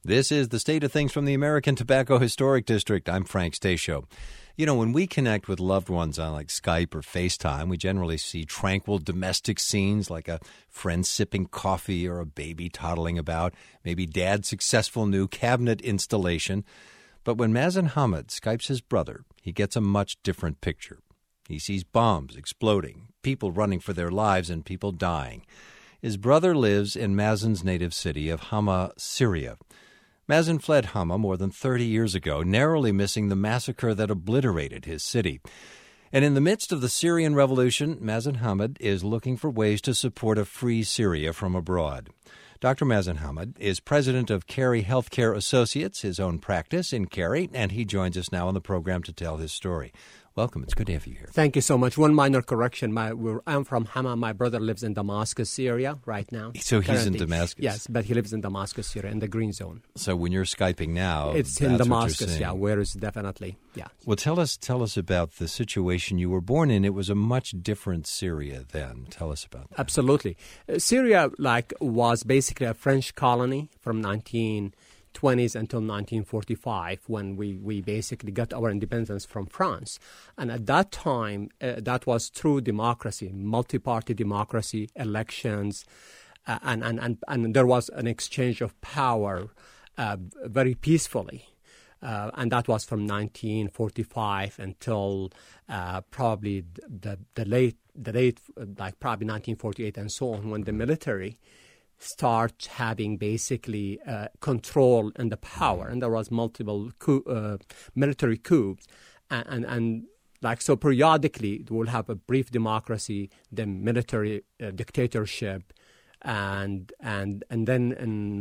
This is the State of Things from the American Tobacco Historic District. I'm Frank Stasio. You know, when we connect with loved ones on like Skype or FaceTime, we generally see tranquil domestic scenes like a friend sipping coffee or a baby toddling about, maybe dad's successful new cabinet installation. But when Mazen Hamad Skypes his brother, he gets a much different picture. He sees bombs exploding, people running for their lives, and people dying. His brother lives in Mazen's native city of Hama, Syria. Mazen fled Hama more than 30 years ago, narrowly missing the massacre that obliterated his city. And in the midst of the Syrian revolution, Mazen Hamad is looking for ways to support a free Syria from abroad. Dr. Mazen Hamad is president of Cary Healthcare Associates, his own practice in Cary, and he joins us now on the program to tell his story. Welcome. It's good to have you here. Thank you so much. One minor correction. I'm from Hama. My brother lives in Damascus, Syria, right now. So he's in Damascus? Yes, but he lives in Damascus, Syria, in the green zone. So when you're Skyping now, it's in Damascus, yeah, where is definitely, yeah. Well, tell us about the situation you were born in. It was a much different Syria then. Tell us about that. Absolutely. Syria, was basically a French colony from 1920s until 1945 when we basically got our independence from France. And at that time, that was true democracy, multi-party democracy, elections, and there was an exchange of power very peacefully. And that was from 1945 until probably the late, probably 1948 and so on, when the military start having basically control and the power, and there was multiple military coups, and so periodically we'll have a brief democracy, then military dictatorship, and then in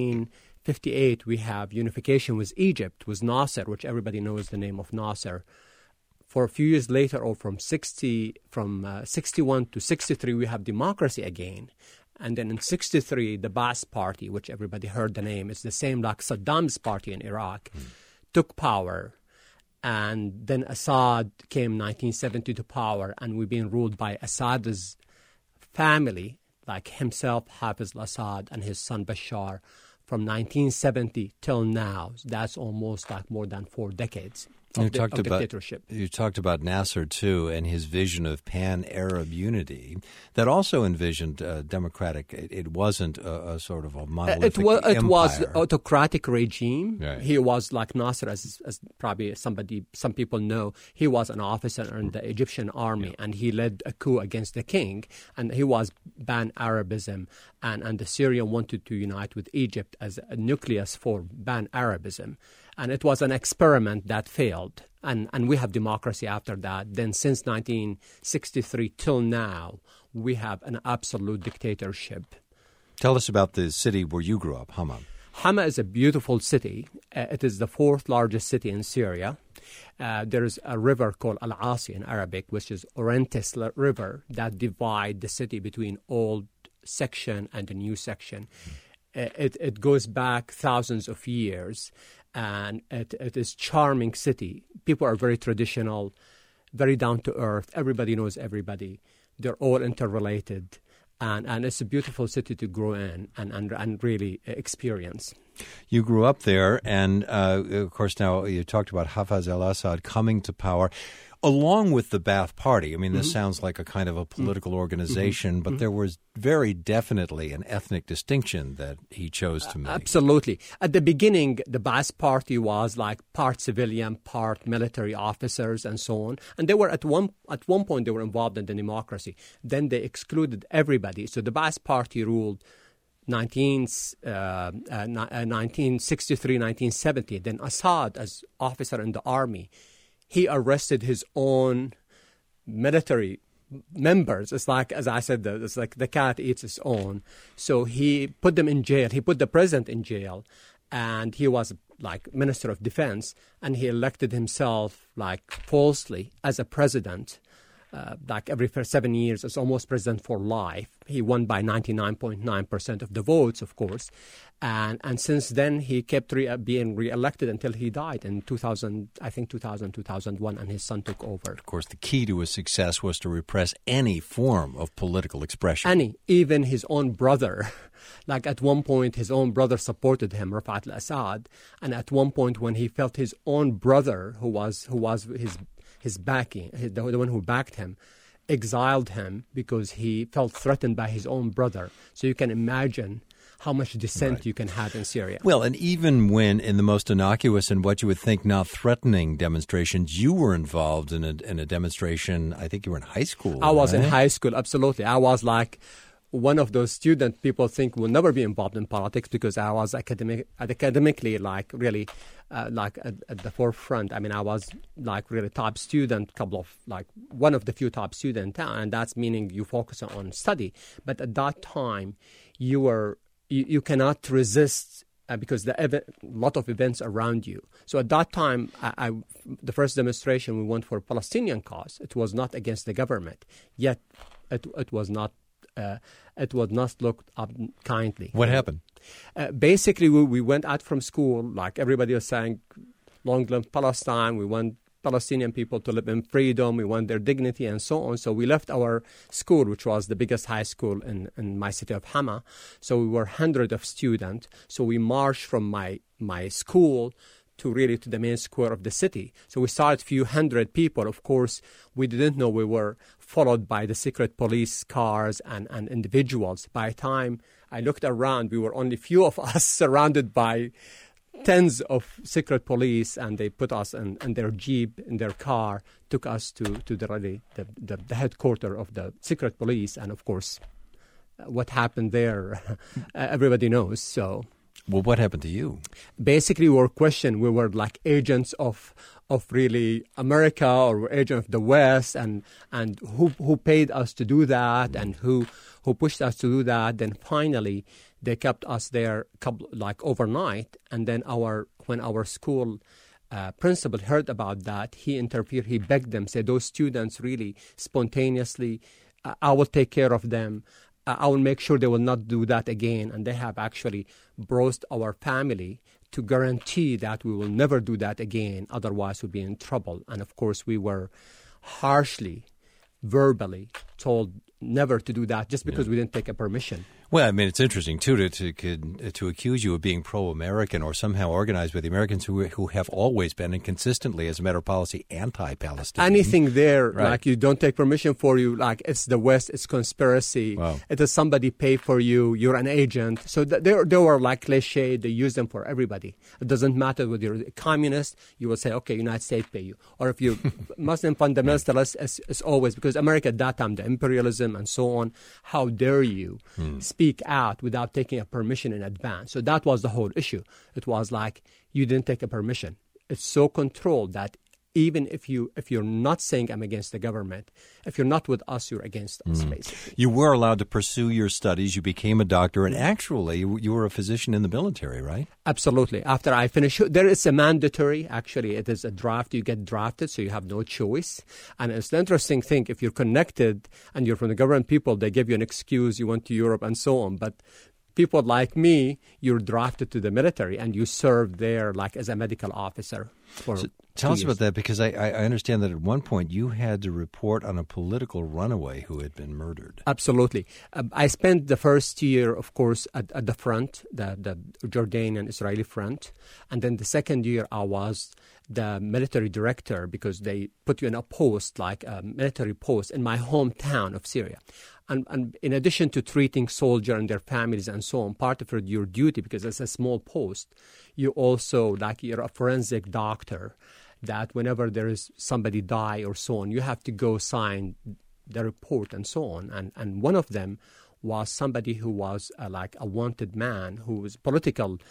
1958 we have unification with Egypt, with Nasser, which everybody knows the name of Nasser. For a few years later, or from 61 to 63, we have democracy again. And then in 63, the Ba'ath Party, which everybody heard the name, is the same like Saddam's party in Iraq, took power. And then Assad came 1970 to power, and we've been ruled by Assad's family, like himself, Hafiz al-Assad, and his son Bashar, from 1970 till now. That's almost like more than 4 decades. Dictatorship. You talked about Nasser, too, and his vision of pan-Arab unity that also envisioned democratic. It wasn't a sort of a monolithic empire. It was autocratic regime. Right. He was like Nasser, as probably some people know. He was an officer in the Egyptian army, and he led a coup against the king, and he was ban-Arabism, and the Syrian wanted to unite with Egypt as a nucleus for ban-Arabism. And it was an experiment that failed. And we have democracy after that. Then since 1963 till now, we have an absolute dictatorship. Tell us about the city where you grew up, Hama. Hama is a beautiful city. It is the 4th largest city in Syria. There is a river called Al-Asi in Arabic, which is Orontes River, that divide the city between old section and the new section. It goes back thousands of years. And it is charming city. People are very traditional, very down to earth. Everybody knows everybody. They're all interrelated, and it's a beautiful city to grow in and really experience. You grew up there, and of course now you talked about Hafez al-Assad coming to power. Along with the Ba'ath Party, I mean, this sounds like a kind of a political organization, but there was very definitely an ethnic distinction that he chose to make. Absolutely. At the beginning, the Ba'ath Party was like part civilian, part military officers, and so on. And they were at one point they were involved in the democracy. Then they excluded everybody. So the Ba'ath Party ruled 1963, 1970. Then Assad, as officer in the army, he arrested his own military members. It's like, as I said, it's like the cat eats its own. So he put them in jail. He put the president in jail, and he was like Minister of Defense, and he elected himself like falsely as a president. like every 7 years, is almost president for life. He won by 99.9% of the votes, of course. And since then, he kept being reelected until he died in 2000, 2001, and his son took over. Of course, the key to his success was to repress any form of political expression. Even his own brother. Like at one point, his own brother supported him, Rafat al-Assad. And at one point, when he felt his own brother, who was his backing, the one who backed him, exiled him because he felt threatened by his own brother. So you can imagine how much dissent you can have in Syria. Well, and even when in the most innocuous and what you would think not threatening demonstrations, you were involved in a demonstration. I think you were in high school. I was in high school, absolutely. I was like one of those students people think will never be involved in politics because I was academically like really like at the forefront. I mean, I was like really top student, one of the few top students in town, and that's meaning you focus on study. But at that time, you cannot resist because a lot of events around you. So at that time, the first demonstration we went for Palestinian cause. It was not against the government, yet it was not looked up kindly. What happened? Basically, we went out from school, like everybody was saying, long live Palestine. We want Palestinian people to live in freedom. We want their dignity and so on. So we left our school, which was the biggest high school in my city of Hama. So we were hundreds of students. So we marched from my school to the main square of the city. So we saw a few hundred people. Of course, we didn't know we were followed by the secret police cars and individuals. By the time I looked around, we were only few of us surrounded by tens of secret police, and they put us in their jeep, in their car, took us to the headquarters of the secret police. And of course, what happened there, everybody knows. So. Well, what happened to you? Basically, we were questioned. We were like agents of really America or agent of the West, and who paid us to do that, and who pushed us to do that. Then finally, they kept us there overnight, and then when our school principal heard about that, he interfered. He begged them, said, "Those students really spontaneously, I will take care of them. I will make sure they will not do that again." And they have actually braced our family to guarantee that we will never do that again. Otherwise, we'll be in trouble. And of course, we were harshly, verbally told never to do that just because we didn't take a permission. Well, I mean, it's interesting, too, to accuse you of being pro-American or somehow organized with the Americans who have always been and consistently, as a matter of policy, anti-Palestinian. Anything there, like you don't take permission for you, like it's the West, it's conspiracy. Wow. It is somebody pay for you, you're an agent. So they were like cliche, they use them for everybody. It doesn't matter whether you're a communist, you will say, okay, United States pay you. Or if you're Muslim fundamentalist, it's always, because America at that time, the imperialism and so on, how dare you speak out without taking a permission in advance. So that was the whole issue. It was like you didn't take a permission. It's so controlled that even if you're not saying I'm against the government, if you're not with us, you're against us, basically. You were allowed to pursue your studies. You became a doctor, and actually you were a physician in the military, right? Absolutely. After I finished, there is a mandatory, actually, it is a draft. You get drafted, so you have no choice. And it's an interesting thing, if you're connected and you're from the government people, they give you an excuse, you went to Europe and so on. But people like me, you're drafted to the military and you serve there like as a medical officer for Tell us about that, because I understand that at one point you had to report on a political runaway who had been murdered. Absolutely. I spent the first year, of course, at the front, the Jordanian Israeli front. And then the second year I was the military director, because they put you in a post, like a military post in my hometown of Syria. And in addition to treating soldiers and their families and so on, part of your duty, because it's a small post, you also, like you're a forensic doctor, that whenever there is somebody die or so on, you have to go sign the report and so on. And one of them was somebody who was like a wanted man, who was political,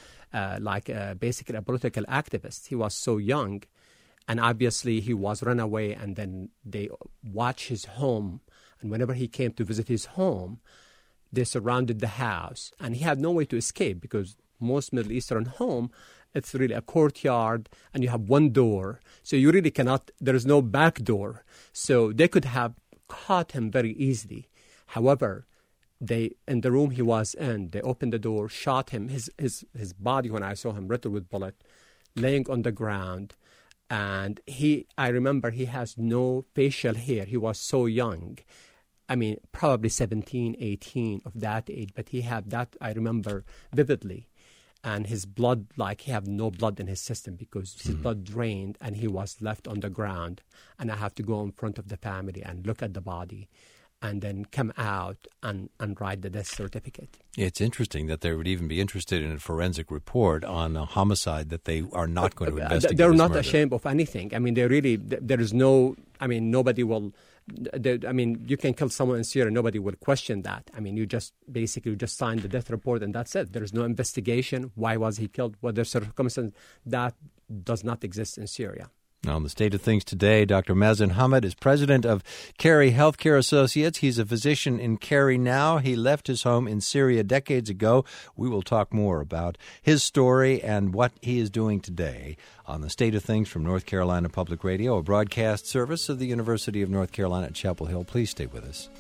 basically a political activist. He was so young, and obviously he was run away, and then they watched his home. And whenever he came to visit his home, they surrounded the house. And he had no way to escape, because most Middle Eastern home, it's really a courtyard and you have one door. So you really cannot, there is no back door. So they could have caught him very easily. However, they, in the room he was in, they opened the door, shot him. His body, when I saw him riddled with bullet, laying on the ground. And I remember he has no facial hair. He was so young. I mean, probably 17, 18 of that age. But he had that, I remember vividly. And his blood, like he had no blood in his system because his blood drained and he was left on the ground. And I have to go in front of the family and look at the body and then come out and write the death certificate. It's interesting that they would even be interested in a forensic report on a homicide that they are not going to investigate. They're not murder. Ashamed of anything. I mean, there is no, I mean, nobody will, you can kill someone in Syria, nobody will question that. I mean, you just sign the death report and that's it. There is no investigation. Why was he killed? What the circumstances? That does not exist in Syria. Now, on the state of things today, Dr. Mazen Hamad is president of Carey Healthcare Associates. He's a physician in Carey now. He left his home in Syria decades ago. We will talk more about his story and what he is doing today on the state of things from North Carolina Public Radio, a broadcast service of the University of North Carolina at Chapel Hill. Please stay with us.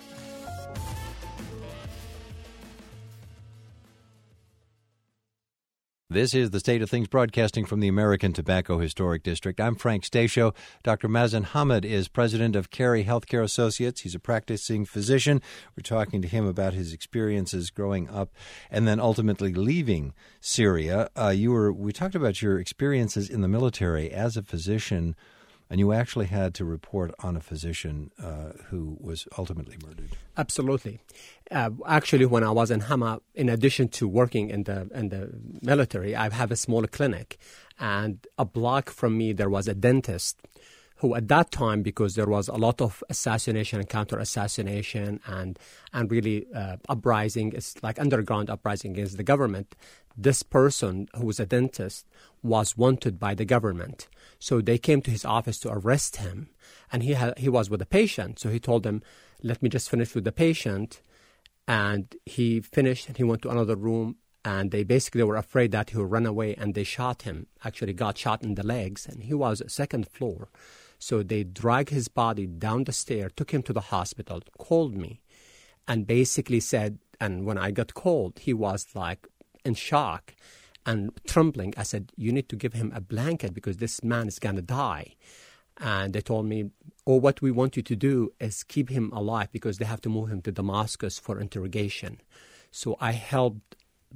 This is the State of Things broadcasting from the American Tobacco Historic District. I'm Frank Stasio. Dr. Mazen Hamad is president of Carey Healthcare Associates. He's a practicing physician. We're talking to him about his experiences growing up and then ultimately leaving Syria. We talked about your experiences in the military as a physician, and you actually had to report on a physician who was ultimately murdered. Absolutely. Actually, when I was in Hama, in addition to working in the military, I have a small clinic. And a block from me, there was a dentist who at that time, because there was a lot of assassination and counter-assassination and really uprising, it's like underground uprising against the government, this person who was a dentist was wanted by the government. So they came to his office to arrest him. And he was with a patient. So he told them, let me just finish with the patient. And he finished and he went to another room. And they were afraid that he would run away. And they shot him, actually got shot in the legs. And he was second floor. So they dragged his body down the stair, took him to the hospital, called me, and basically said, and when I got called, he was like in shock and trembling. I said, you need to give him a blanket because this man is going to die. And they told me, what we want you to do is keep him alive because they have to move him to Damascus for interrogation. So I helped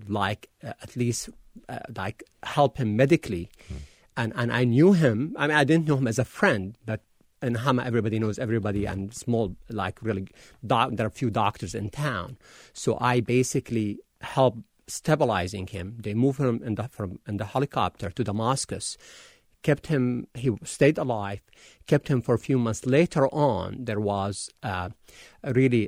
at least help him medically. And I knew him. I mean, I didn't know him as a friend, but in Hama, everybody knows everybody, and small, there are a few doctors in town. So I basically helped stabilizing him. They moved him in the helicopter to Damascus, kept him, he stayed alive, kept him for a few months. Later on, there was really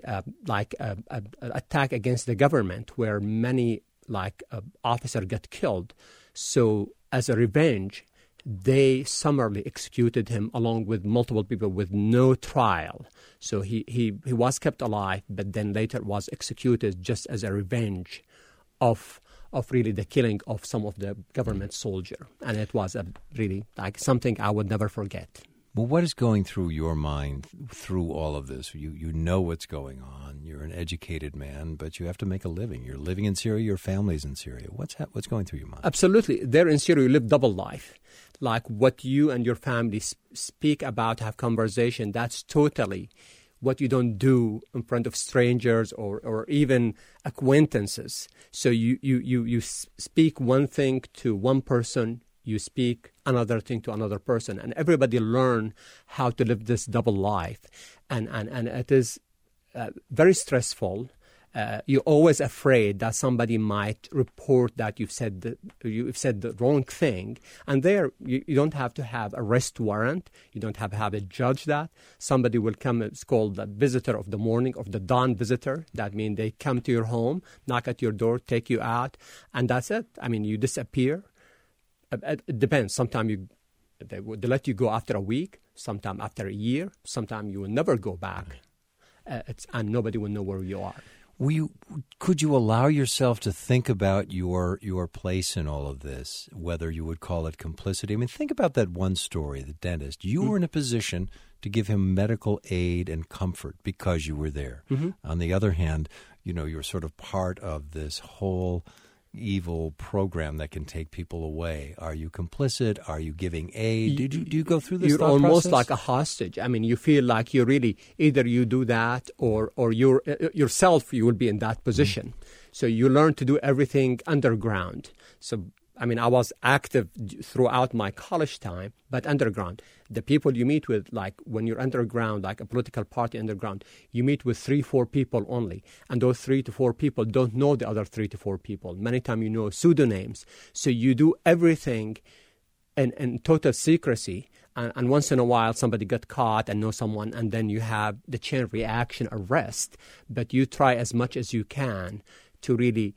attack against the government where many officers got killed. So as a revenge, they summarily executed him along with multiple people with no trial. So he was kept alive, but then later was executed just as a revenge of really the killing of some of the government soldier. And it was really something I would never forget. Well, what is going through your mind through all of this? You know what's going on. You're an educated man, but you have to make a living. You're living in Syria. Your family's in Syria. What's going through your mind? Absolutely. There in Syria, you live double life. Like what you and your family speak about, have conversation, that's totally what you don't do in front of strangers or even acquaintances. So you speak one thing to one person, you speak another thing to another person, and everybody learn how to live this double life. And it is very stressful. You're always afraid that somebody might report that you've said the wrong thing. And there, you don't have to have arrest warrant. You don't have to have a judge that. Somebody will come, it's called the visitor of the morning, of the dawn visitor. That means they come to your home, knock at your door, take you out, and that's it. I mean, you disappear. It depends. Sometimes they let you go after a week, sometimes after a year, sometimes you will never go back. And nobody will know where you are. Could you allow yourself to think about your place in all of this, whether you would call it complicity? I mean, think about that one story, the dentist. You were in a position to give him medical aid and comfort because you were there. On the other hand, you're sort of part of this whole evil program that can take people away. Are you complicit? Are you giving aid? Do you go through this? You're almost like a hostage. I mean, you feel like you really either you do that or you're yourself. You will be in that position. So you learn to do everything underground. So I mean, I was active throughout my college time, but underground. The people you meet with, like when you're underground, like a political party underground, you meet with 3-4 people only. And those 3 to 4 people don't know the other 3 to 4 people. Many times you know pseudonyms. So you do everything in total secrecy. And once in a while, somebody got caught and know someone, and then you have the chain reaction arrest. But you try as much as you can to really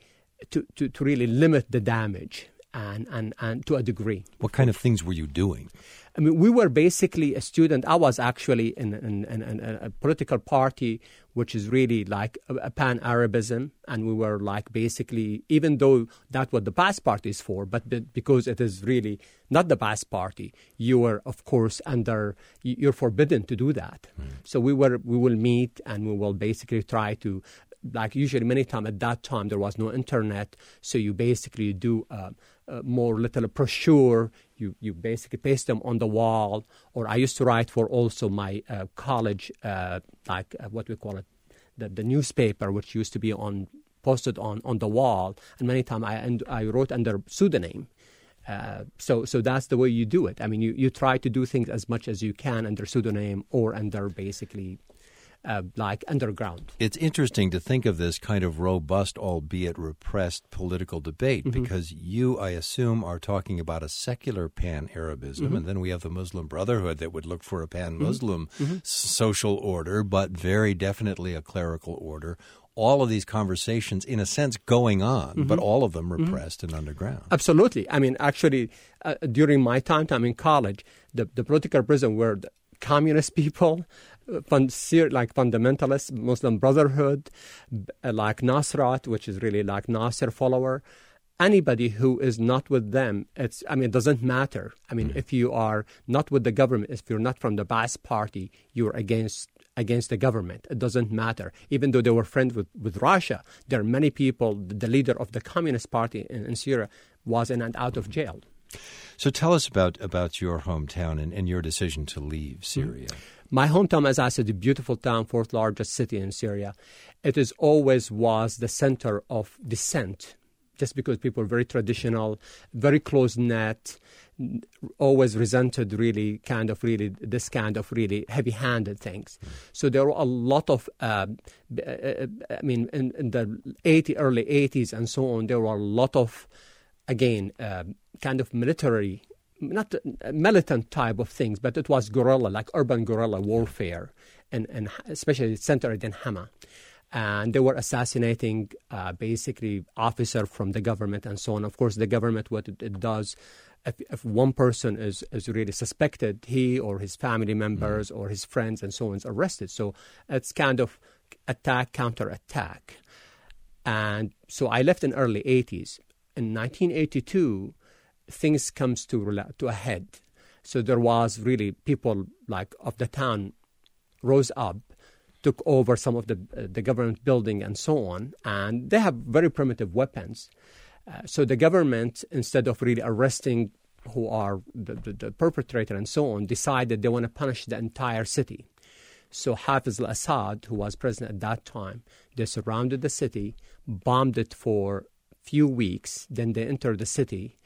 limit the damage. And to a degree. What kind of things were you doing? I mean, we were basically a student. I was actually in a political party, which is really like a pan-Arabism. And we were like basically, even though that's what the Ba'ath Party is for, but because it is really not the Ba'ath Party, you were, of course, you're forbidden to do that. So we will meet and we will basically try to, like usually many times at that time there was no internet, so you basically do more little brochure. You basically paste them on the wall. Or I used to write for also my college, what we call it, the newspaper, which used to be posted on the wall. And many times I wrote under pseudonym. So that's the way you do it. I mean, you try to do things as much as you can under pseudonym or under basically like underground. It's interesting to think of this kind of robust, albeit repressed, political debate because you, I assume, are talking about a secular pan-Arabism, and then we have the Muslim Brotherhood that would look for a pan-Muslim social order, but very definitely a clerical order. All of these conversations, in a sense, going on, but all of them repressed and underground. Absolutely. I mean, actually, during my time in college, the political prism were the communist people, like fundamentalists, Muslim Brotherhood, like Nusrat, which is really like Nasser follower. Anybody who is not with them, it doesn't matter. I mean, if you are not with the government, if you're not from the Ba'ath Party, you're against the government. It doesn't matter. Even though they were friends with Russia, there are many people, the leader of the Communist Party in Syria was in and out of jail. So tell us about your hometown and your decision to leave Syria. My hometown, as I said, a beautiful town, fourth largest city in Syria. It always was the center of dissent, just because people are very traditional, very close-knit, always resented this kind of really heavy-handed things. So there were a lot of, in the early 80s and so on, there were a lot of, again, kind of military, not militant type of things, but it was guerrilla, like urban guerrilla warfare, and especially centered in Hama. And they were assassinating basically officers from the government and so on. Of course, the government, what it does, if one person is really suspected, he or his family members or his friends and so on is arrested. So it's kind of attack, counter-attack. And so I left in early 80s. In 1982, things comes to a head. So there was really people like of the town rose up, took over some of the government building and so on, and they have very primitive weapons. So the government, instead of really arresting who are the perpetrator and so on, decided they want to punish the entire city. So Hafiz al-Assad, who was president at that time, they surrounded the city, bombed it for few weeks, then they entered the city.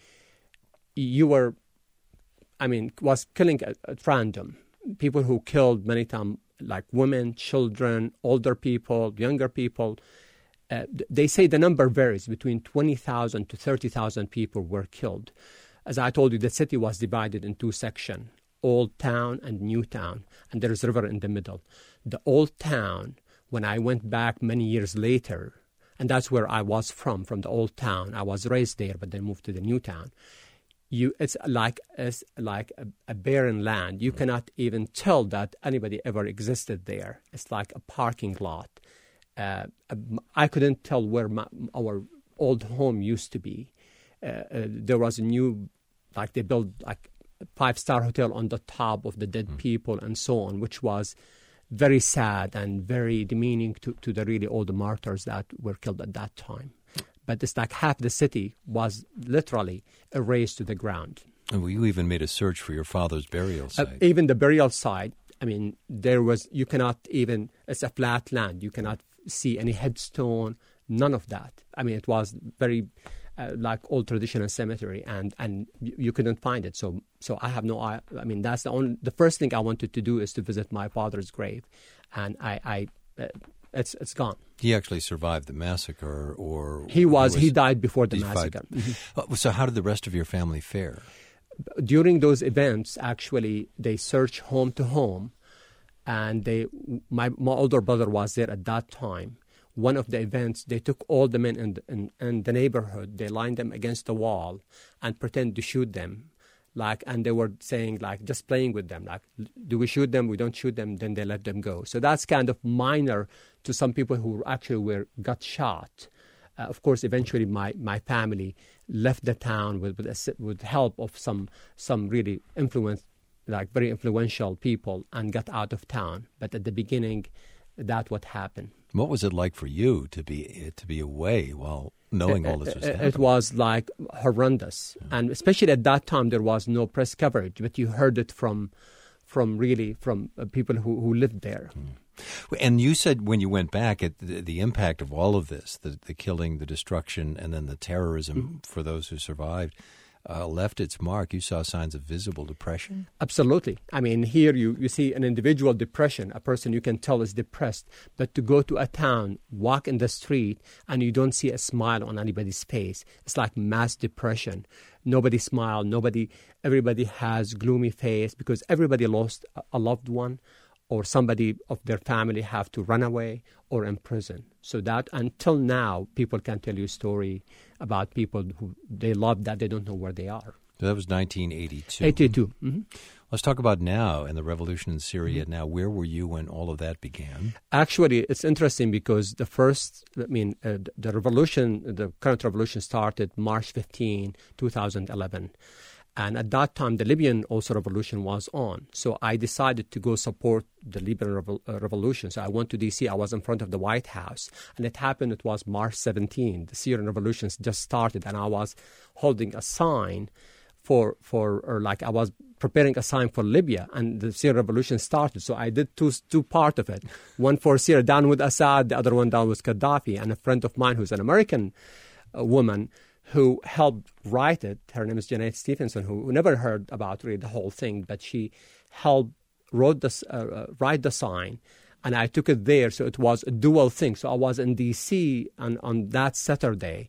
Was killing at random. People who killed many times, like women, children, older people, younger people. They say the number varies. Between 20,000 to 30,000 people were killed. As I told you, the city was divided in two sections, Old Town and New Town, and there is a river in the middle. The Old Town, when I went back many years later, and that's where I was from the Old Town. I was raised there, but then moved to the New Town. It's like a barren land. You cannot even tell that anybody ever existed there. It's like a parking lot. I couldn't tell where our old home used to be. There was a new, like they built like 5-star hotel on the top of the dead people and so on, which was very sad and very demeaning to the really all the martyrs that were killed at that time. But it's like half the city was literally erased to the ground. And you even made a search for your father's burial site. Even the burial site, I mean, you cannot even, it's a flat land. You cannot see any headstone, none of that. I mean, it was very like old traditional cemetery, and you couldn't find it. So I have no, I mean, that's the first thing I wanted to do is to visit my father's grave, and it's gone. He actually survived the massacre, or he died before the massacre. So how did the rest of your family fare? During those events, actually, they searched home to home, and my older brother was there at that time. One of the events, they took all the men in the neighborhood, they lined them against the wall and pretended to shoot them. And they were saying, just playing with them, do we shoot them? We don't shoot them. Then they let them go. So that's kind of minor to some people who actually got shot. Of course, eventually my family left the town with help of some really very influential people, and got out of town. But at the beginning, that's what happened. What was it like for you to be away while knowing all this was happening? It was horrendous, and especially at that time there was no press coverage, but you heard it from people who lived there. And you said when you went back, the impact of all of this, the killing, the destruction, and then the terrorism for those who survived, left its mark. You saw signs of visible depression? Absolutely. I mean, here you see an individual depression, a person you can tell is depressed, but to go to a town, walk in the street, and you don't see a smile on anybody's face. It's like mass depression. Nobody smiled, everybody has gloomy face because everybody lost a loved one, or somebody of their family have to run away or in prison. So that until now, people can tell you a story about people who they love that they don't know where they are. So that was 1982. 82. Mm-hmm. Let's talk about now and the revolution in Syria. Now, where were you when all of that began? Actually, it's interesting because the revolution, the current revolution started March 15, 2011. And at that time, the Libyan revolution was on. So I decided to go support the Libyan revolution. So I went to D.C. I was in front of the White House. And it was March 17. The Syrian revolution just started. And I was holding a sign I was preparing a sign for Libya. And the Syrian revolution started. So I did two parts of it. One for Syria, down with Assad. The other one down with Gaddafi. And a friend of mine who's an American woman who helped write it. Her name is Janet Stevenson, who never heard about really the whole thing, but she helped write the sign, and I took it there. So it was a dual thing. So I was in D.C. on that Saturday,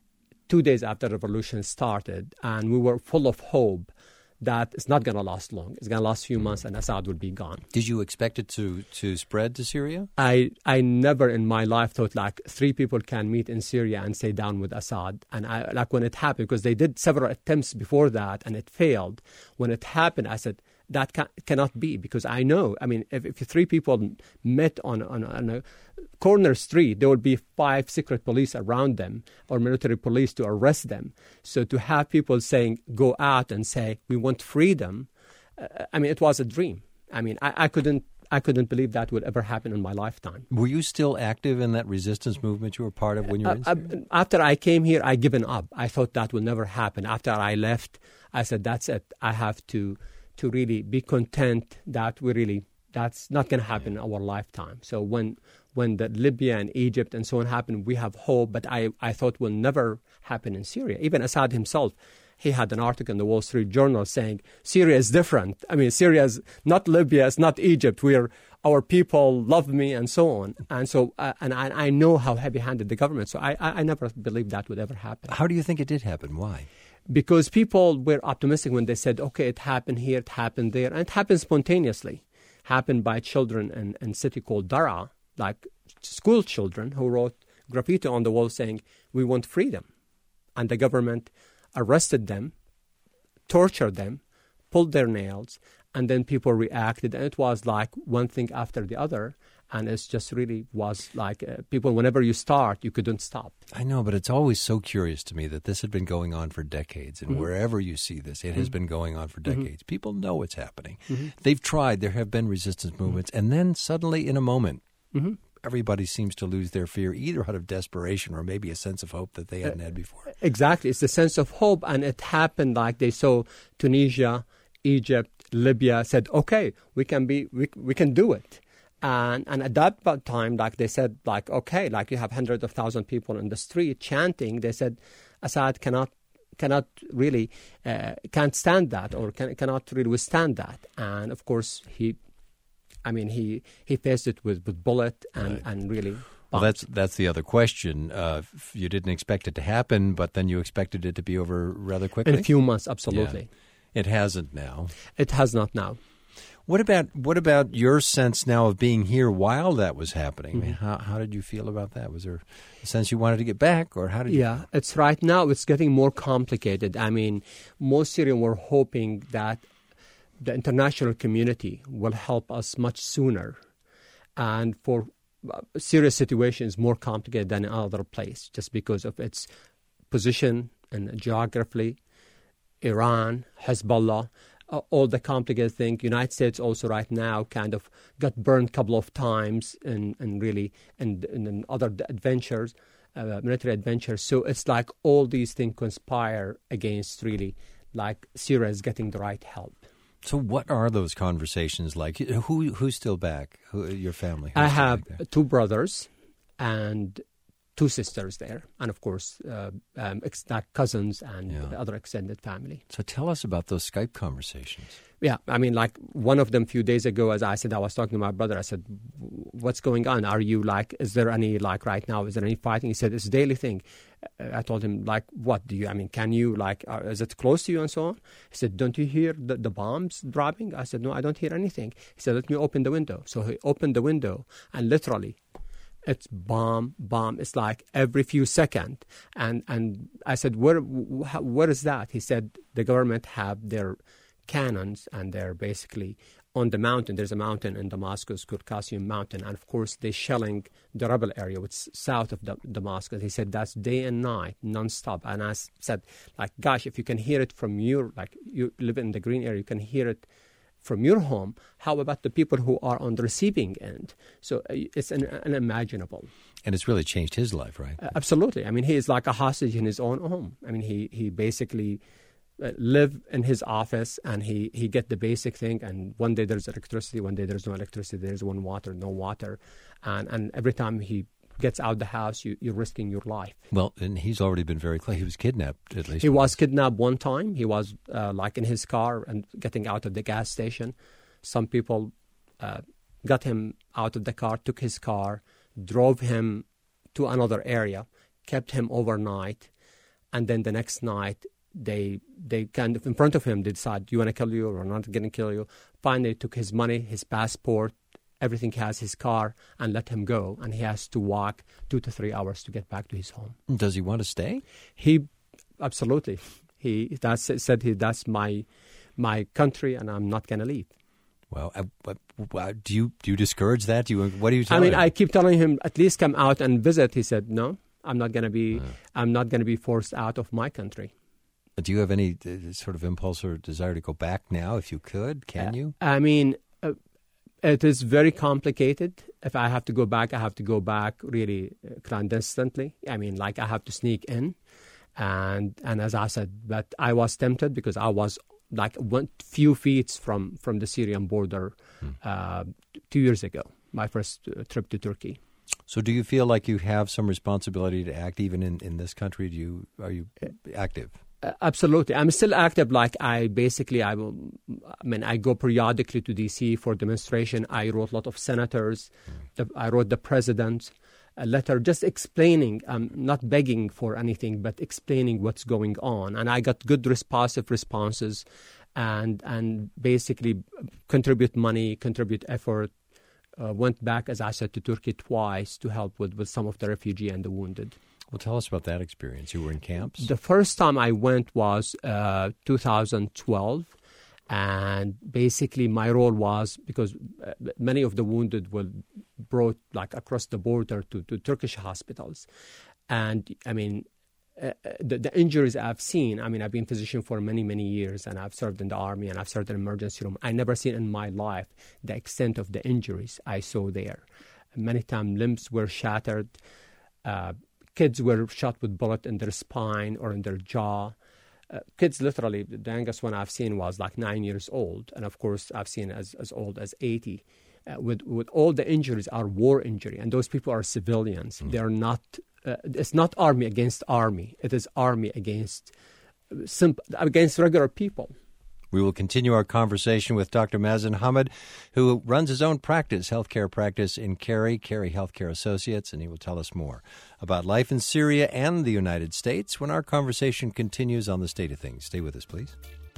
2 days after the revolution started, and we were full of hope that it's not going to last long. It's going to last a few months, and Assad will be gone. Did you expect it to spread to Syria? I never in my life thought 3 people can meet in Syria and say down with Assad. And when it happened, because they did several attempts before that and it failed. When it happened, I said, that cannot be, because I know, I mean, if 3 people met on a corner street, there would be 5 secret police around them or military police to arrest them. So to have people go out and say, we want freedom, I mean, it was a dream. I mean, I couldn't believe that would ever happen in my lifetime. Were you still active in that resistance movement you were part of when you were in Syria? After I came here, I given up. I thought that would never happen. After I left, I said, that's it. I have to really be content that that's not going to happen in our lifetime. So when the Libya and Egypt and so on happened, we have hope, but I thought will never happen in Syria. Even Assad himself, he had an article in the Wall Street Journal saying, Syria is different. I mean, Syria is not Libya, it's not Egypt. Our people love me and so on. And so, and I know how heavy-handed the government. So I never believed that would ever happen. How do you think it did happen? Why? Because people were optimistic when they said, okay, it happened here, it happened there. And it happened spontaneously. Happened by children in a city called Daraa, like school children who wrote graffiti on the wall saying, we want freedom. And the government arrested them, tortured them, pulled their nails, and then people reacted, and it was like one thing after the other. And it's just really was like people, whenever you start, you couldn't stop. I know, but it's always so curious to me that this had been going on for decades. And wherever you see this, it has been going on for decades. People know it's happening. They've tried. There have been resistance movements. And then suddenly, in a moment, everybody seems to lose their fear, either out of desperation or maybe a sense of hope that they hadn't had before. Exactly. It's the sense of hope. And it happened like they saw Tunisia, Egypt, Libya, said, okay, we can do it. And at that time, like they said, like, okay, like you have hundreds of thousands of people in the street chanting. They said, Assad cannot really, can't stand that, or cannot really withstand that. And of course, he faced it with bullet and really. Well, that's the other question. You didn't expect it to happen, but then you expected it to be over rather quickly? In a few months, absolutely. Yeah. It hasn't now. It has not now. What about your sense now of being here while that was happening? I mean, how did you feel about that? Was there a sense you wanted to get back, or how did you feel? It's right now it's getting more complicated. I mean, most Syrians were hoping that the international community will help us much sooner. And for Syria's situation is more complicated than other place just because of its position and geography, Iran, Hezbollah, all the complicated things. United States also right now kind of got burned a couple of times in other adventures, military adventures. So it's like all these things conspire against really like Syria is getting the right help. So what are those conversations like? Who's still back? Your family? I have two brothers and two sisters there, and of course, cousins and other extended family. So tell us about those Skype conversations. Yeah, I mean, like one of them a few days ago, as I said, I was talking to my brother. I said, what's going on? Are you like, is there any, like right now, is there any fighting? He said, it's a daily thing. I told him, like, what do you, I mean, can you, like, is it close to you and so on? He said, don't you hear the bombs dropping? I said, no, I don't hear anything. He said, let me open the window. So he opened the window, and literally, it's bomb. It's like every few seconds. And I said, where is that? He said, the government have their cannons, and they're basically on the mountain. There's a mountain in Damascus called Qasim Mountain. And, of course, they're shelling the rebel area, which is south of Damascus. He said, that's day and night, nonstop. And I said, like, gosh, if you can hear it from your, like, you live in the green area, you can hear it from your home, how about the people who are on the receiving end? So it's unimaginable. And it's really changed his life, right? Absolutely. I mean, he is like a hostage in his own home. I mean, he basically live in his office, and he get the basic thing, and one day there's electricity, one day there's no electricity, there's no water. And every time he gets out the house, you're risking your life. Well, and he's already been very clear. He was kidnapped, at least. He was kidnapped one time. He was like in his car and getting out of the gas station. Some people got him out of the car, took his car, drove him to another area, kept him overnight, and then the next night they kind of in front of him they decide, do you want to kill you or not going to kill you? Finally took his money, his passport, everything, has his car, and let him go. And he has to walk 2 to 3 hours to get back to his home. Does he want to stay? Absolutely. Said that's my country, and I'm not going to leave. Well, do you discourage that? What do you tell him? I mean, I keep telling him, at least come out and visit. He said, no, I'm not going to be forced out of my country. Do you have any sort of impulse or desire to go back now, if you could? Can you? I mean, it is very complicated. If I have to go back, I have to go back really clandestinely. I mean, like I have to sneak in. And as I said, but I was tempted because I was like one few feet from the Syrian border 2 years ago, my first trip to Turkey. So do you feel like you have some responsibility to act even in this country? Are you active? Absolutely. I'm still active. Like I go periodically to D.C. for demonstration. I wrote a lot of senators. I wrote the president a letter just explaining, not begging for anything, but explaining what's going on. And I got good responses and basically contribute money, contribute effort. Went back, as I said, to Turkey twice to help with some of the refugee and the wounded. Well, tell us about that experience. You were in camps? The first time I went was 2012, And basically my role was, because many of the wounded were brought like across the border to Turkish hospitals. And I mean, the injuries I've seen, I mean, I've been a physician for many, many years, and I've served in the army, and I've served in an emergency room. I never seen in my life the extent of the injuries I saw there. Many times limbs were shattered. Kids were shot with bullet in their spine or in their jaw. Kids, literally, the youngest one I've seen was like 9 years old. And of course, I've seen as old as 80. With all the injuries are war injury, and those people are civilians. They're not. It's not army against army. It is army against regular people. We will continue our conversation with Dr. Mazen Hamad, who runs his own practice, healthcare practice in Cary Healthcare Associates, and he will tell us more about life in Syria and the United States when our conversation continues on The State of Things. Stay with us, please.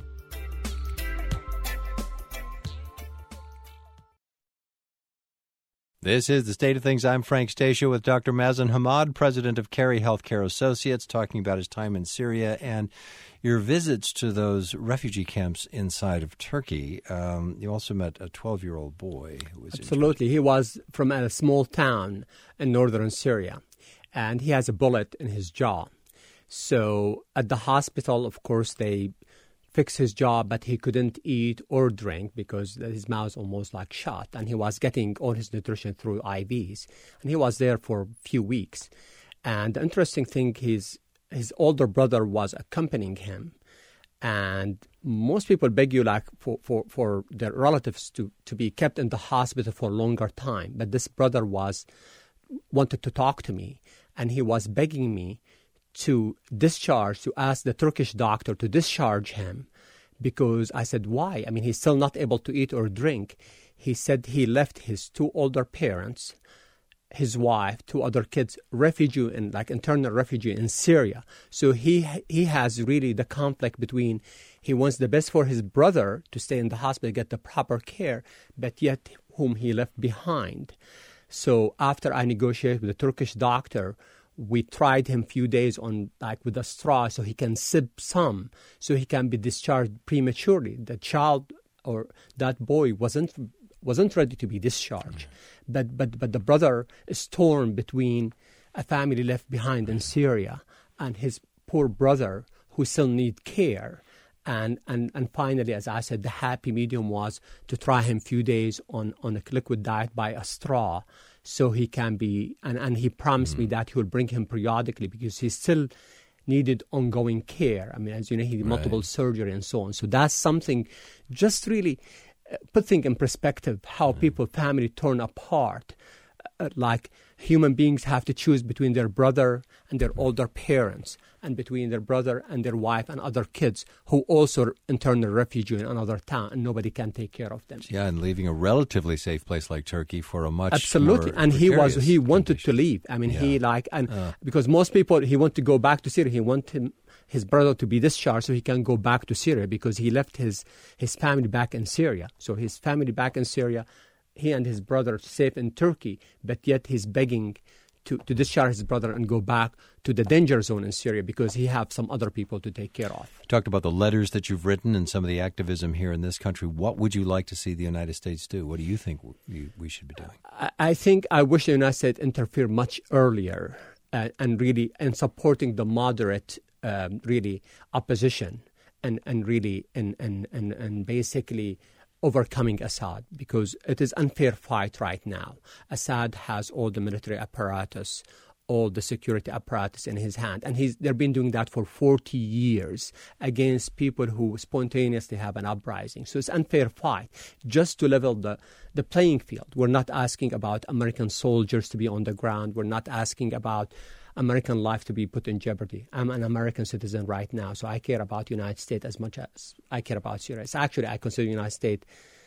This is The State of Things. I'm Frank Stasio with Dr. Mazen Hamad, president of Cary Healthcare Associates, talking about his time in Syria and your visits to those refugee camps inside of Turkey. You also met a 12-year-old boy who was Absolutely. injured. He was from a small town in northern Syria, and he has a bullet in his jaw. So at the hospital, of course, they fixed his jaw, but he couldn't eat or drink because his mouth almost like shut, and he was getting all his nutrition through IVs. And he was there for a few weeks. And the interesting thing is his older brother was accompanying him. And most people beg you like for their relatives to be kept in the hospital for a longer time. But this brother wanted to talk to me, and he was begging me to ask the Turkish doctor to discharge him, because I said, why? I mean, he's still not able to eat or drink. He said he left his 2 older parents, his wife, 2 other kids, internal refugee in Syria. So he has really the conflict between, he wants the best for his brother to stay in the hospital, get the proper care, but yet whom he left behind. So after I negotiated with the Turkish doctor, we tried him a few days on with a straw so he can sip some, so he can be discharged prematurely. The child or that boy wasn't ready to be discharged. But the brother is torn between a family left behind in Syria and his poor brother who still need care. And finally, as I said, the happy medium was to try him a few days on a liquid diet by a straw, so he can be, and he promised me that he will bring him periodically because he still needed ongoing care. I mean, as you know, he did multiple surgery and so on. So that's something, just really put things in perspective, how family torn apart. Like human beings have to choose between their brother and their older parents, and between their brother and their wife and other kids who also are internal refugee in another town, and nobody can take care of them. Yeah, and leaving a relatively safe place like Turkey for a much absolutely. more And he wanted condition. to leave. I mean, because most people, he wanted to go back to Syria. He wanted his brother to be discharged so he can go back to Syria, because he left his family back in Syria. So his family back in Syria, he and his brother safe in Turkey, but yet he's begging to discharge his brother and go back to the danger zone in Syria because he have some other people to take care of. You talked about the letters that you've written and some of the activism here in this country. What would you like to see the United States do? What do you think we should be doing? I think I wish the United States interfere much earlier and really in supporting the moderate really opposition and really and basically overcoming Assad, because it is unfair fight right now. Assad has all the military apparatus, all the security apparatus in his hand, and they've been doing that for 40 years against people who spontaneously have an uprising. So it's unfair fight just to level the playing field. We're not asking about American soldiers to be on the ground. We're not asking about American life to be put in jeopardy. I'm an American citizen right now, so I care about the United States as much as I care about Syria. So actually, I consider the United States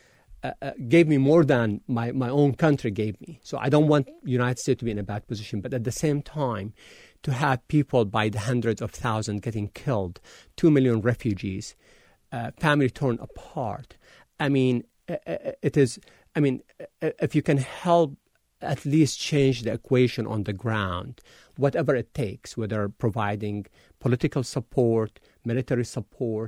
gave me more than my own country gave me. So I don't want the United States to be in a bad position, but at the same time, to have people by the hundreds of thousands getting killed, 2 million refugees, family torn apart. I mean, it is, I mean, if you can help at least change the equation on the ground, whatever it takes, whether providing political support, military support,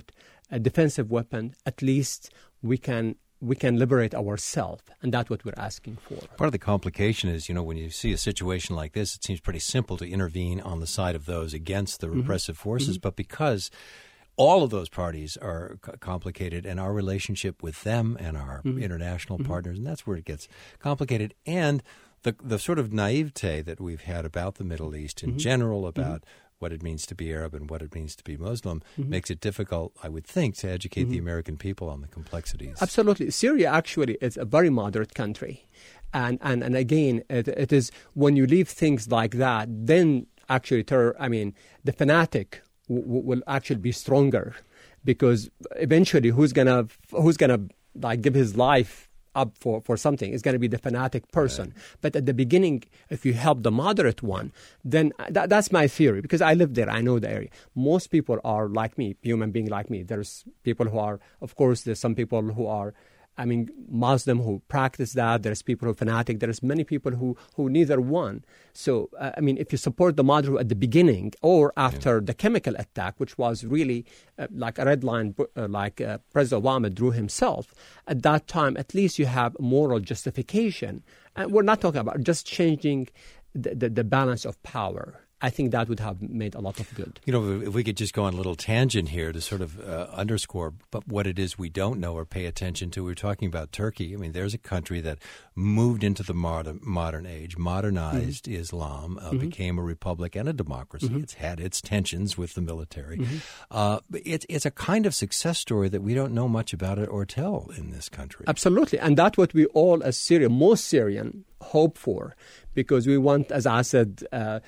a defensive weapon, at least we can liberate ourselves, and that's what we're asking for. Part of the complication is, when you see a situation like this, it seems pretty simple to intervene on the side of those against the repressive forces, but because all of those parties are complicated, and our relationship with them and our international partners, and that's where it gets complicated, and the sort of naivete that we've had about the Middle East in general, about what it means to be Arab and what it means to be Muslim, makes it difficult, I would think, to educate the American people on the complexities. Absolutely. Syria actually is a very moderate country. And again, it is when you leave things like that, then actually the fanatic will actually be stronger, because eventually who's gonna give his life up for something is going to be the fanatic person. Right. But at the beginning, if you help the moderate one, then that's my theory, because I live there. I know the area. Most people are like me, human being like me. There's people who are, of course, there's some people who are, Muslim who practice that. There's people who are fanatic. There's many people who neither one. So, if you support the moderate at the beginning or after the chemical attack, which was really like a red line, President Obama drew himself, at that time, at least you have moral justification. And we're not talking about just changing the balance of power. I think that would have made a lot of good. If we could just go on a little tangent here to sort of underscore what it is we don't know or pay attention to. We're talking about Turkey. There's a country that moved into the modern age, modernized Islam, became a republic and a democracy. It's had its tensions with the military. It's a kind of success story that we don't know much about it or tell in this country. Absolutely. And that's what we all as most Syrian hope for, because we want, as I said,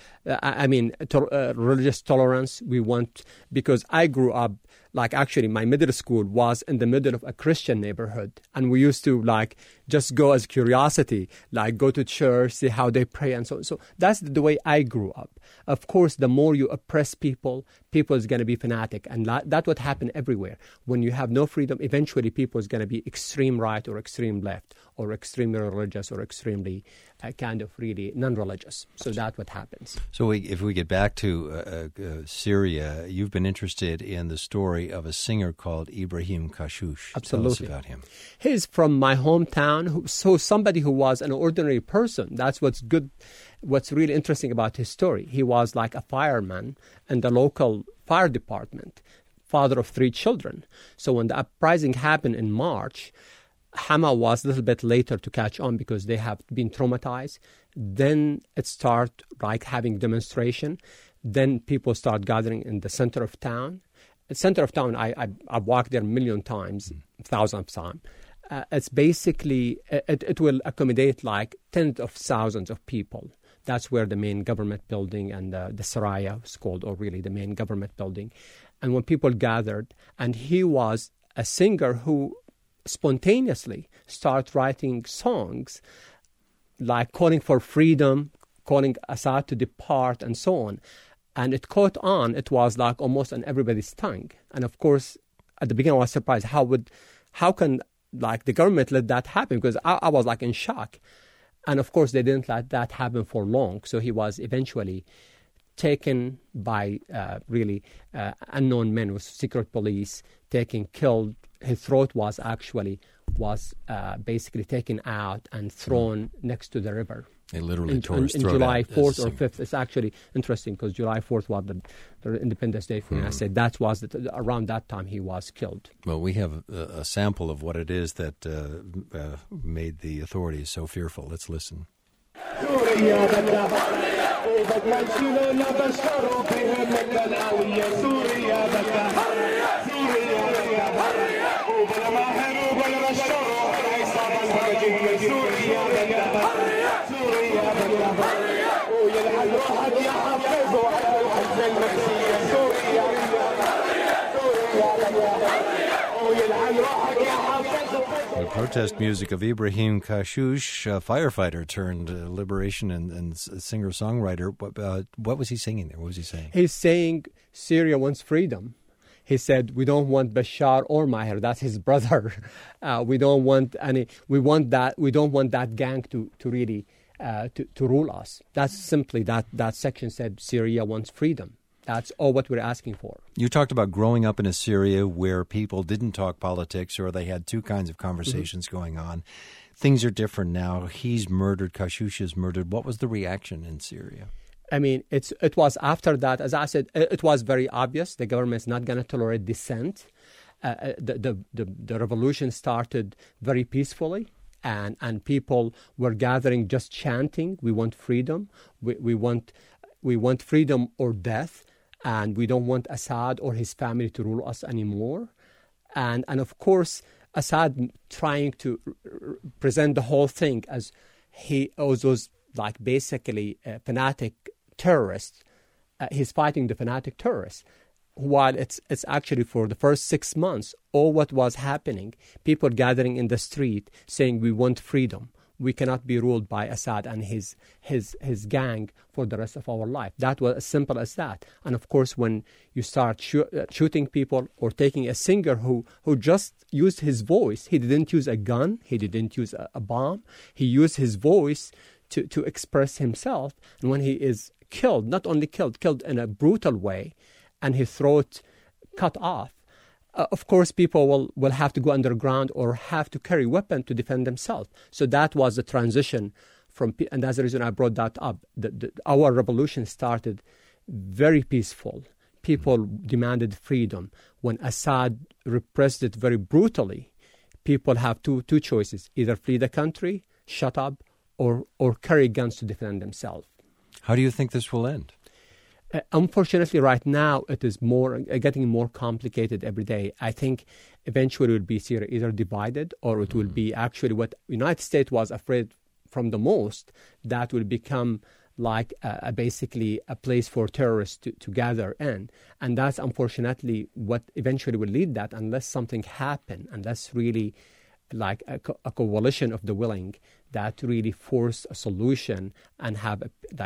religious tolerance. We want, because I grew up, actually my middle school was in the middle of a Christian neighborhood, and we used to just go as curiosity, go to church, see how they pray, and so on. So that's the way I grew up. Of course, the more you oppress people is going to be fanatic, and that's what happened everywhere. When you have no freedom, eventually people is going to be extreme right or extreme left, or extremely religious or extremely kind of really non-religious. So that's what happens. So if we get back to Syria, you've been interested in the story of a singer called Ibrahim Kashush. Absolutely. Tell us about him. He's from my hometown, so somebody who was an ordinary person. That's what's good. What's really interesting about his story. He was like a fireman in the local fire department, father of 3 children. So when the uprising happened in March, Hama was a little bit later to catch on because they have been traumatized. Then it started having demonstration. Then people start gathering in the center of town. The center of town, I've walked there a million times, thousands of times. It's basically, it will accommodate tens of thousands of people. That's where the main government building and the Saraya is called, or really the main government building. And when people gathered, and he was a singer who spontaneously started writing songs calling for freedom, calling Assad to depart, and so on. And it caught on. It was almost on everybody's tongue. And of course, at the beginning I was surprised. How can the government let that happen? Because I was in shock. And of course, they didn't let that happen for long. So he was eventually taken by unknown men with secret police, killed. His throat was basically taken out and thrown next to the river. They literally tore his throat in July 4th or 5th. singer. It's actually interesting because July 4th was the Independence Day for the United States. That was around that time he was killed. Well, we have a sample of what it is that made the authorities so fearful. Let's listen. The protest music of Ibrahim Kashush, a firefighter turned liberation and singer-songwriter. What was he singing there? What was he saying? He's saying Syria wants freedom. He said, we don't want Bashar or Maher. That's his brother. We don't want any. We want that. We don't want that gang to really to rule us. That's simply that section said Syria wants freedom. That's all what we're asking for. You talked about growing up in a Syria where people didn't talk politics or they had two kinds of conversations going on. Things are different now. He's murdered. Kashusha's murdered. What was the reaction in Syria? I mean, it was after that, as I said, it was very obvious. The government is not going to tolerate dissent. The revolution started very peacefully, and people were gathering just chanting, "We want freedom. We want freedom or death, and we don't want Assad or his family to rule us anymore." And of course, Assad trying to present the whole thing as those like basically fanatic terrorists. He's fighting the fanatic terrorists. While it's actually for the first 6 months, all what was happening, people gathering in the street saying, "We want freedom. We cannot be ruled by Assad and his gang for the rest of our life." That was as simple as that. And of course, when you start shooting people or taking a singer who just used his voice, he didn't use a gun, he didn't use a bomb, he used his voice to express himself. And when he is killed, not only killed in a brutal way, and his throat cut off, of course, people will have to go underground or have to carry weapons to defend themselves. So that was the transition and that's the reason I brought that up. Our revolution started very peaceful. People demanded freedom. When Assad repressed it very brutally, people have two choices: either flee the country, shut up, or carry guns to defend themselves. How do you think this will end? Unfortunately, right now, it is getting more complicated every day. I think eventually it will be Syria either divided or it will be actually what the United States was afraid from the most, that will become like basically a place for terrorists to gather in. And that's unfortunately what eventually will lead that, unless something happens, unless really like a coalition of the willing that really force a solution and have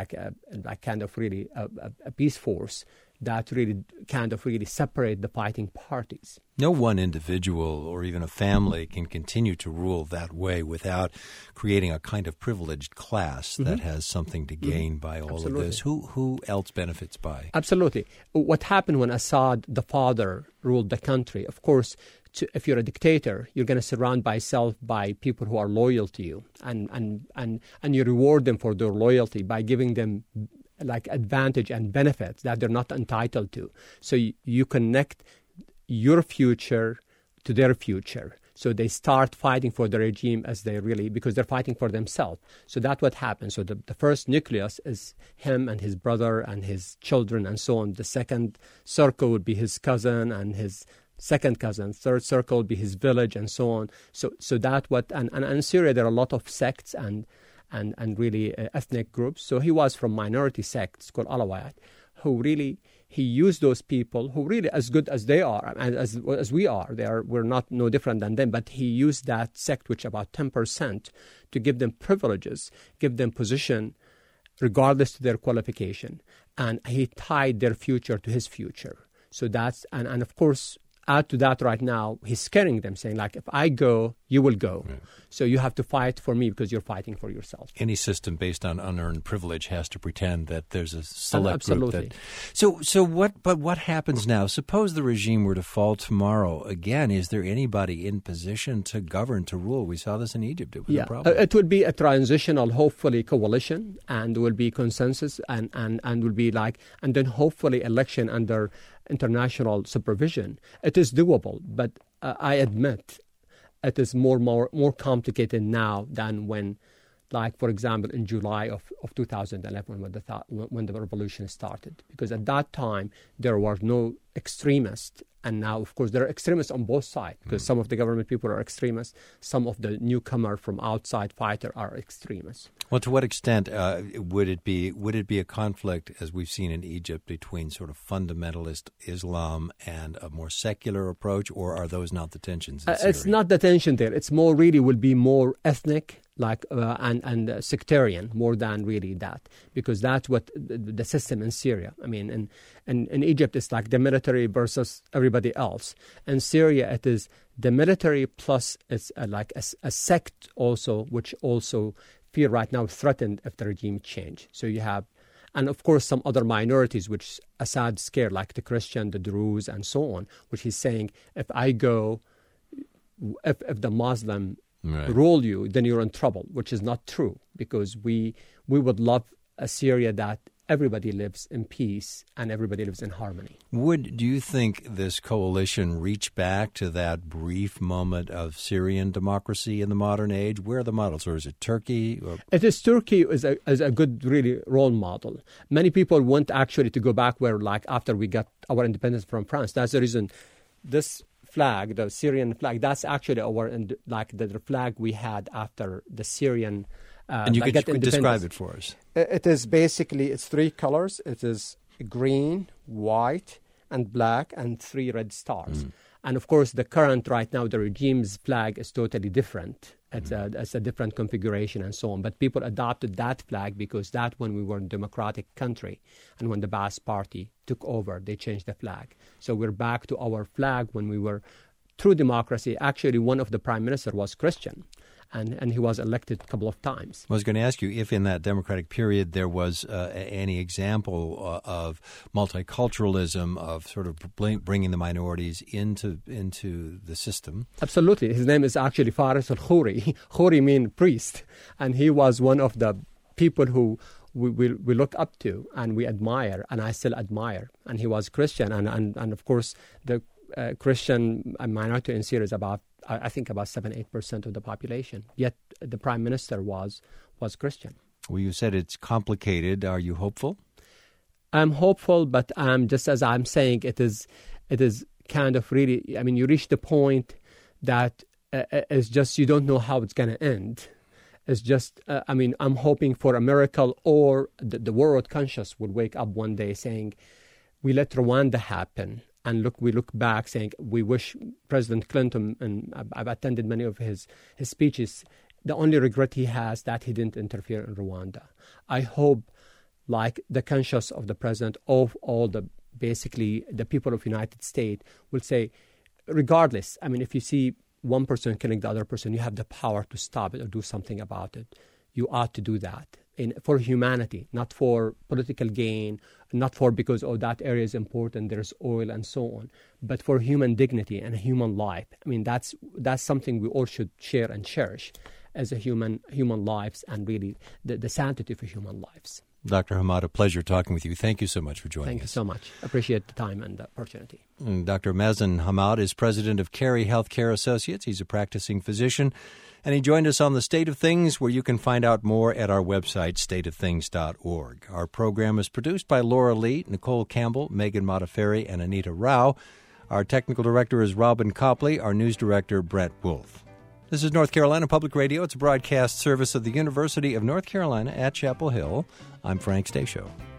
a kind of really a peace force that really kind of really separate the fighting parties. No one individual or even a family can continue to rule that way without creating a kind of privileged class that has something to gain by all of this. Who else benefits by? Absolutely. What happened when Assad, the father, ruled the country, of course, if you're a dictator, you're going to surround yourself by people who are loyal to you, and you reward them for their loyalty by giving them like advantage and benefits that they're not entitled to. So you connect your future to their future. So they start fighting for the regime because they're fighting for themselves. So that's what happens. So the first nucleus is him and his brother and his children and so on. The second circle would be his cousin and his second cousin. Third circle would be his village and so on. So that and in Syria there are a lot of sects and really ethnic groups. So he was from minority sects called Alawite, who really, he used those people who really as good as they are, and as we are, we're not no different than them, but he used that sect, which about 10%, to give them privileges, give them position, regardless to their qualification. And he tied their future to his future. So that's, and of course, add to that right now, he's scaring them, saying like, if I go, you will go. Yeah. So you have to fight for me because you're fighting for yourself. Any system based on unearned privilege has to pretend that there's a select group that... So what happens now? Suppose the regime were to fall tomorrow. Again, is there anybody in position to govern, to rule? We saw this in Egypt. It was a problem. It would be a transitional, hopefully, coalition, and there will be consensus and will be like, and then hopefully election under international supervision. It is doable, but I admit it is more complicated now than when, like, for example, in July of 2011 when the revolution started. Because at that time, there were no extremists. And now, of course, there are extremists on both sides, because some of the government people are extremists. Some of the newcomer from outside fighter are extremists. Well, to what extent would it be a conflict, as we've seen in Egypt, between sort of fundamentalist Islam and a more secular approach, or are those not the tensions in Syria? It's not the tension there. It's more really will be more ethnic, like and sectarian, more than really that, because that's what the system in Syria. I mean, in Egypt, it's like the military versus everybody else. In Syria, it is the military plus it's like a sect also, which also feel right now threatened if the regime change. So you have, And of course, some other minorities, which Assad scared, like the Christian, the Druze, and so on, which he's saying, if the Muslim rule you, then you're in trouble, which is not true, because we would love a Syria that everybody lives in peace and everybody lives in harmony. Do you think this coalition reached back to that brief moment of Syrian democracy in the modern age? Where are the models, or is it Turkey? It is Turkey is a good, really, role model. Many people want actually to go back where, like, after we got our independence from France. That's the reason this flag, the Syrian flag, that's actually the flag we had after the Syrian. And you could describe it for us. It is basically, it's three colors. It is green, white, and black, and 3 red stars. And of course, the current right now, the regime's flag is totally different. It's a different configuration and so on. But people adopted that flag because that when we were a democratic country, and when the Ba'ath Party took over, they changed the flag. So we're back to our flag when we were true democracy. Actually, one of the prime ministers was Christian. And he was elected a couple of times. I was going to ask you if in that democratic period there was any example of multiculturalism, of sort of bringing the minorities into the system. Absolutely. His name is actually Faris al-Khoury. Khoury means priest. And he was one of the people who we look up to and we admire, and I still admire. And he was Christian. And of course, the Christian minority in Syria is about 7-8% of the population. Yet the prime minister was Christian. Well, you said it's complicated. Are you hopeful? I'm hopeful, but just as I'm saying, it is kind of really. I mean, you reach the point that it's just you don't know how it's going to end. It's just. I'm hoping for a miracle, or the world conscious will wake up one day saying, "We let Rwanda happen." And we look back saying, we wish President Clinton, and I've attended many of his speeches, the only regret he has that he didn't interfere in Rwanda. I hope, like the conscience of the president, of all the people of the United States will say, regardless, if you see one person killing the other person, you have the power to stop it or do something about it. You ought to do that. For humanity, not for political gain, not for because, that area is important, there's oil and so on, but for human dignity and human life. That's something we all should share and cherish as a human lives, and really the sanctity for human lives. Dr. Hamad, a pleasure talking with you. Thank you so much for joining us. Thank you so much. Appreciate the time and the opportunity. Dr. Mazen Hamad is president of Carey Healthcare Associates. He's a practicing physician, and he joined us on The State of Things, where you can find out more at our website, stateofthings.org. Our program is produced by Laura Lee, Nicole Campbell, Megan Modafferi, and Anita Rao. Our technical director is Robin Copley. Our news director, Brett Wolf. This is North Carolina Public Radio. It's a broadcast service of the University of North Carolina at Chapel Hill. I'm Frank Stasio.